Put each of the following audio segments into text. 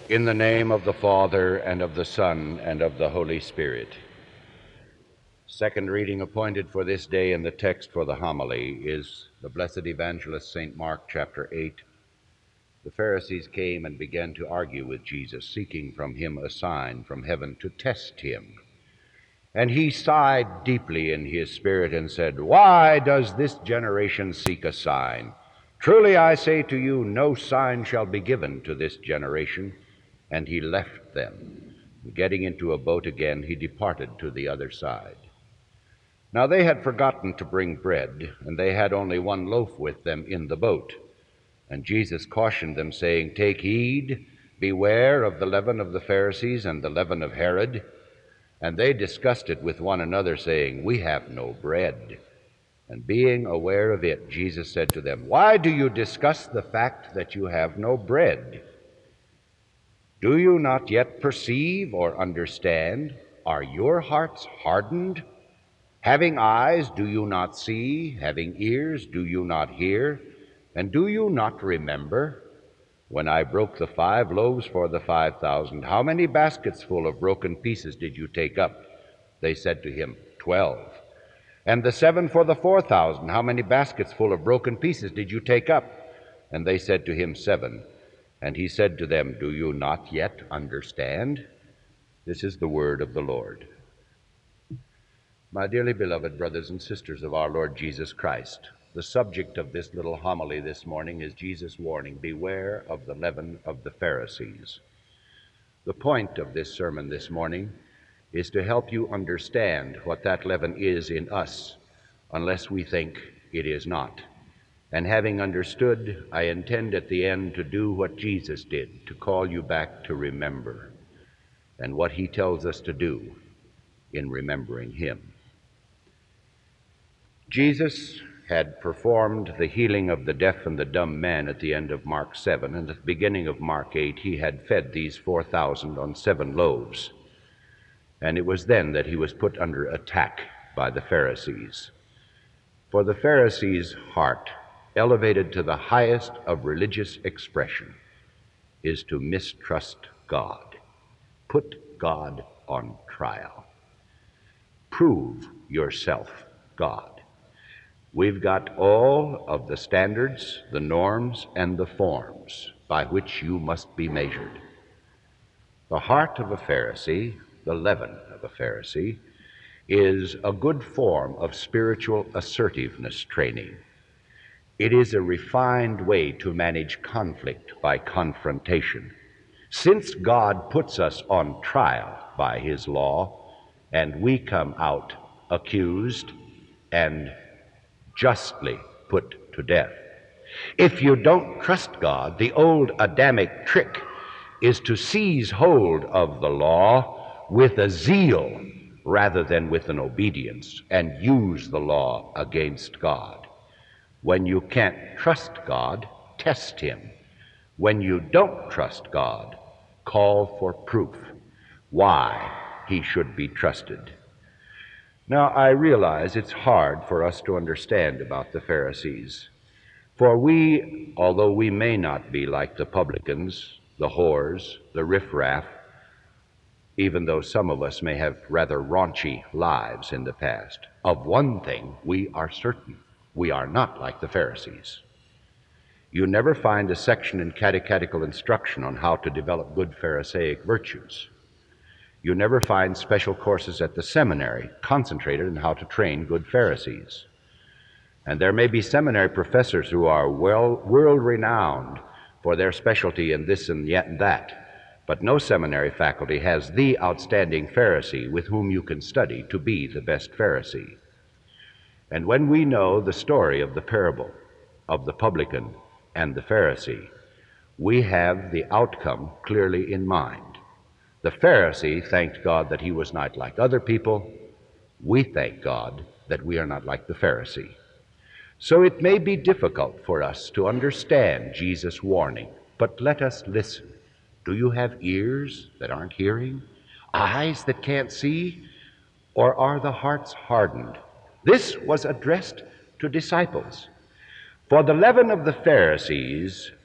In the name of the Father, and of the Son, and of the Holy Spirit. Second reading appointed for this day in the text for the homily is the blessed evangelist St. Mark, chapter 8. The Pharisees came and began to argue with Jesus, seeking from him a sign from heaven to test him. And he sighed deeply in his spirit and said, "Why does this generation seek a sign? Truly I say to you, no sign shall be given to this generation." And he left them. Getting into a boat again, he departed to the other side. Now they had forgotten to bring bread, and they had only one loaf with them in the boat. And Jesus cautioned them, saying, "Take heed, beware of the leaven of the Pharisees and the leaven of Herod." And they discussed it with one another, saying, "We have no bread." And being aware of it, Jesus said to them, "Why do you discuss the fact that you have no bread? Do you not yet perceive or understand? Are your hearts hardened? Having eyes, do you not see? Having ears, do you not hear? And do you not remember? When I broke the 5 loaves for the 5,000, how many baskets full of broken pieces did you take up? They said to him, 12. And the 7 for the 4,000, how many baskets full of broken pieces did you take up? And they said to him, 7. And he said to them, "Do you not yet understand?" This is the word of the Lord. My dearly beloved brothers and sisters of our Lord Jesus Christ, the subject of this little homily this morning is Jesus' warning, "Beware of the leaven of the Pharisees." The point of this sermon this morning is to help you understand what that leaven is in us, unless we think it is not. And having understood, I intend at the end to do what Jesus did, to call you back to remember, and what he tells us to do in remembering him. Jesus had performed the healing of the deaf and the dumb man at the end of Mark 7, and at the beginning of Mark 8, he had fed these 4,000 on 7 loaves. And it was then that he was put under attack by the Pharisees. For the Pharisees' heart, elevated to the highest of religious expression, is to mistrust God. Put God on trial. Prove yourself God. We've got all of the standards, the norms, and the forms by which you must be measured. The heart of a Pharisee, the leaven of a Pharisee, is a good form of spiritual assertiveness training. It is a refined way to manage conflict by confrontation. Since God puts us on trial by his law, and we come out accused and justly put to death. If you don't trust God, the old Adamic trick is to seize hold of the law with a zeal rather than with an obedience, and use the law against God. When you can't trust God, test him. When you don't trust God, call for proof why he should be trusted. Now, I realize it's hard for us to understand about the Pharisees. For we, although we may not be like the publicans, the whores, the riffraff, even though some of us may have rather raunchy lives in the past, of one thing we are certain: we are not like the Pharisees. You never find a section in catechetical instruction on how to develop good Pharisaic virtues. You never find special courses at the seminary concentrated on how to train good Pharisees. And there may be seminary professors who are world-renowned for their specialty in this and yet and that, but no seminary faculty has the outstanding Pharisee with whom you can study to be the best Pharisee. And when we know the story of the parable of the publican and the Pharisee, we have the outcome clearly in mind. The Pharisee thanked God that he was not like other people. We thank God that we are not like the Pharisee. So it may be difficult for us to understand Jesus' warning, but let us listen. Do you have ears that aren't hearing? Eyes that can't see? Or are the hearts hardened? This was addressed to disciples. For the leaven of the Pharisees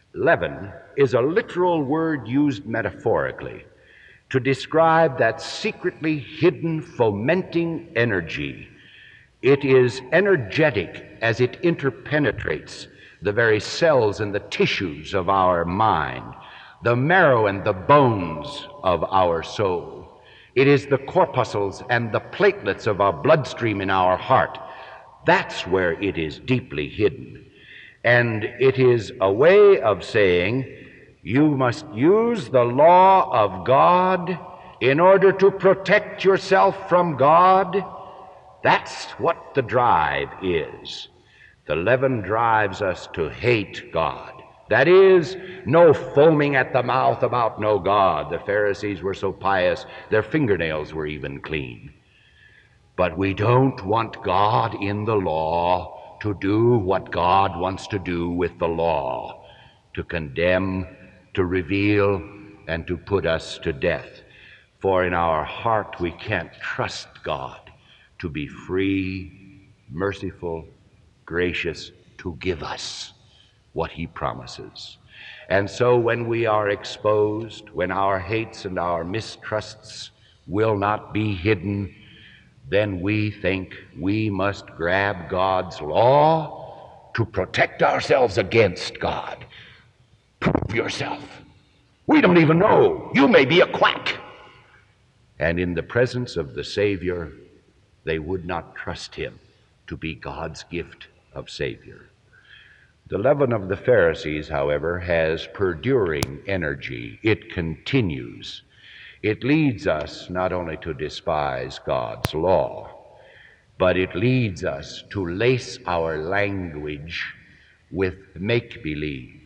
Leaven is a literal word used metaphorically to describe that secretly hidden fomenting energy. It is energetic as it interpenetrates the very cells and the tissues of our mind, the marrow and the bones of our soul. It is the corpuscles and the platelets of our bloodstream in our heart. That's where it is deeply hidden. And it is a way of saying you must use the law of God in order to protect yourself from God. That's what the drive is. The leaven drives us to hate God. That is, no foaming at the mouth about no God. The Pharisees were so pious, their fingernails were even clean. But we don't want God in the law to do what God wants to do with the law, to condemn, to reveal, and to put us to death. For in our heart we can't trust God to be free, merciful, gracious, to give us what he promises. And so when we are exposed, when our hates and our mistrusts will not be hidden, then we think we must grab God's law to protect ourselves against God. Prove yourself. We don't even know. You may be a quack. And in the presence of the Savior, they would not trust him to be God's gift of Savior. The leaven of the Pharisees, however, has perduring energy. It continues. It leads us not only to despise God's law, but it leads us to lace our language with make-believe.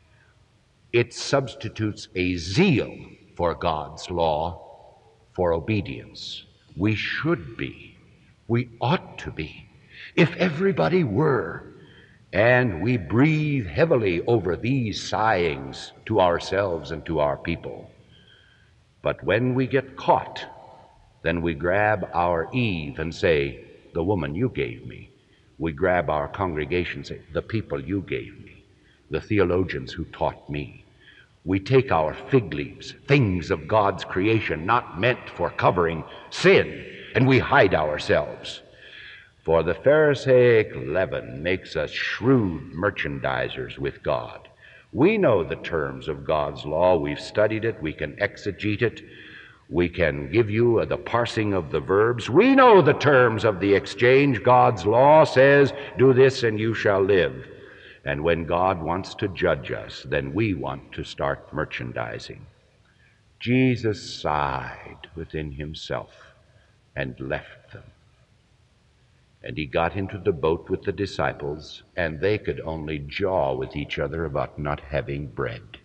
It substitutes a zeal for God's law for obedience. We should be. We ought to be. If everybody were, and we breathe heavily over these sighings to ourselves and to our people. But when we get caught, then we grab our Eve and say, the woman you gave me. We grab our congregation and say, the people you gave me, the theologians who taught me. We take our fig leaves, things of God's creation not meant for covering sin, and we hide ourselves. For the Pharisaic leaven makes us shrewd merchandisers with God. We know the terms of God's law. We've studied it. We can exegete it. We can give you the parsing of the verbs. We know the terms of the exchange. God's law says, do this and you shall live. And when God wants to judge us, then we want to start merchandising. Jesus sighed within himself and left them. And he got into the boat with the disciples, and they could only jaw with each other about not having bread.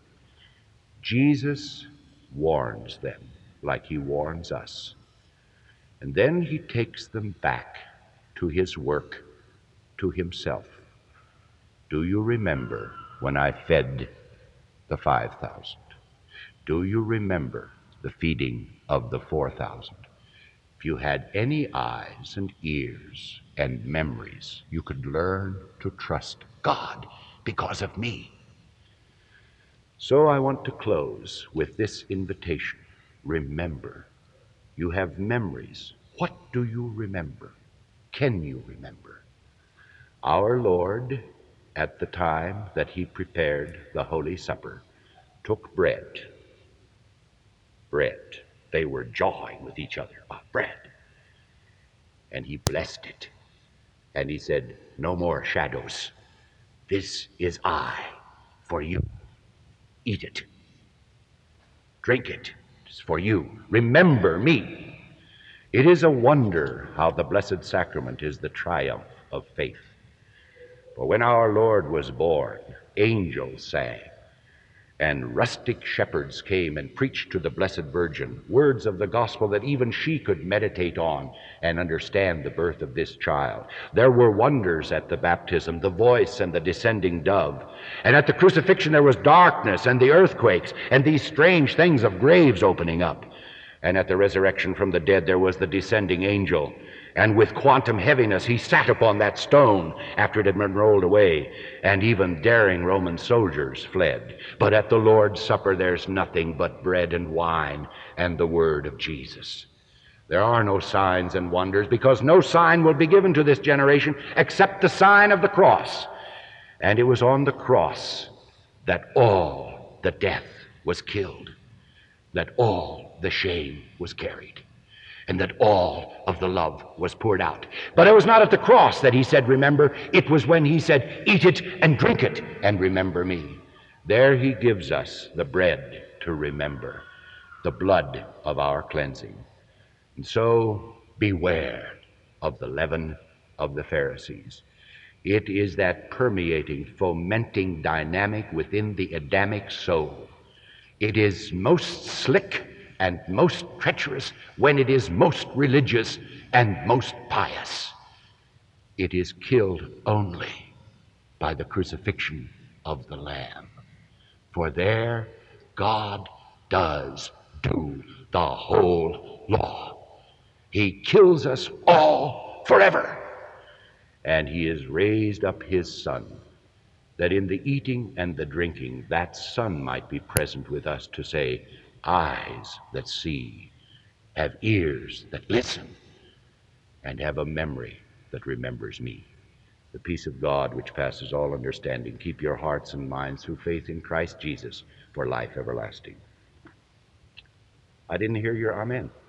Jesus warns them like he warns us. And then he takes them back to his work, to himself. Do you remember when I fed the 5,000? Do you remember the feeding of the 4,000? If you had any eyes and ears and memories, you could learn to trust God because of me. So I want to close with this invitation. Remember. You have memories. What do you remember? Can you remember? Our Lord, at the time that he prepared the Holy Supper, took bread. They were jawing with each other about bread. And he blessed it. And he said, no more shadows. This is I for you. Eat it. Drink it. It's for you. Remember me. It is a wonder how the Blessed Sacrament is the triumph of faith. For when our Lord was born, angels sang, and rustic shepherds came and preached to the Blessed Virgin words of the gospel that even she could meditate on and understand the birth of this child. There were wonders at the baptism, the voice and the descending dove. And at the crucifixion there was darkness and the earthquakes and these strange things of graves opening up. And at the resurrection from the dead there was the descending angel. And with quantum heaviness he sat upon that stone after it had been rolled away, and even daring Roman soldiers fled. But at the Lord's Supper there's nothing but bread and wine and the word of Jesus. There are no signs and wonders, because no sign will be given to this generation except the sign of the cross. And it was on the cross that all the death was killed, that all the shame was carried, and that all of the love was poured out. But it was not at the cross that he said, remember. It was when he said, eat it and drink it and remember me. There he gives us the bread to remember, the blood of our cleansing. And so beware of the leaven of the Pharisees. It is that permeating, fomenting dynamic within the Adamic soul. It is most slick and most treacherous when it is most religious and most pious. It is killed only by the crucifixion of the Lamb. For there God does do the whole law. He kills us all forever. And he has raised up his Son, that in the eating and the drinking, that Son might be present with us to say, eyes that see, have ears that listen, and have a memory that remembers me. The peace of God, which passes all understanding, keep your hearts and minds through faith in Christ Jesus for life everlasting. I didn't hear your amen.